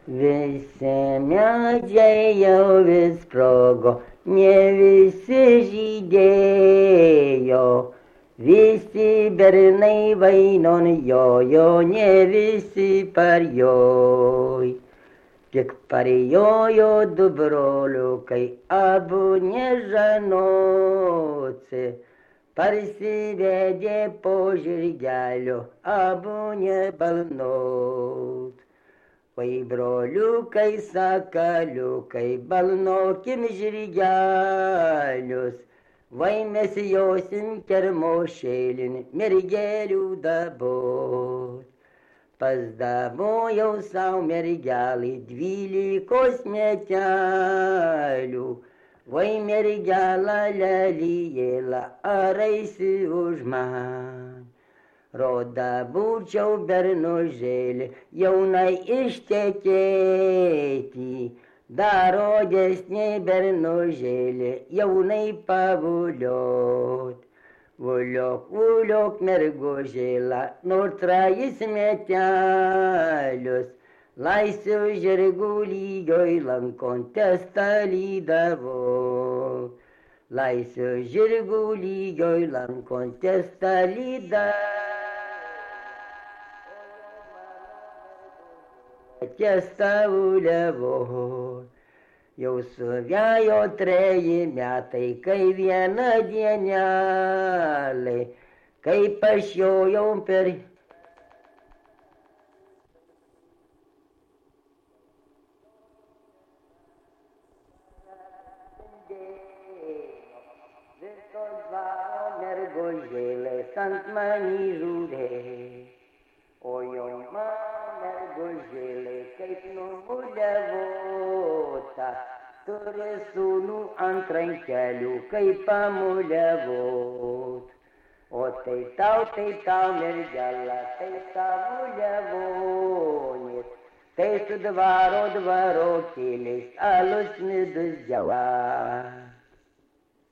Visi medžiai jau vis sprogo, ne visi žydėjo, visi bernai vainon jojo, ne visi parjoj. Tik parjojo du broliukai, abu nežanoci, parsivedė po žirgelio, abu nebalnot. Vai broliukai sakaliukai, balnokim žirgelius, vai mes josim kermošėlin mergelių dabot. Pazdavojau sau mergelį 12 metelių, vai mergelą lelijėlą, ar eisi už man. Roda būčiau bernužėlį, jaunai ištekėti, dar rodesnė bernužėlį, jaunai pavuliot. Vuliok, vuliok mergužėlą, nors 3 metelius, laisvių žirgų lygioj lankon testą lydavo. Laisvių žirgų lygioj lankon testą lydavo. Testavuliavo, jau suvėjo 3 metai, kai vieną dienelį, kaip aš jojau per... Visos dvaro mergužėlės ant manį žūdė, o jau man mergužėlė kaip numuliavota, turi sūnų ant rankelių kaip pamuliavot. O tai tau mergelė, tai tavo liavonis, tai su dvaro kėliais alus midus džiava.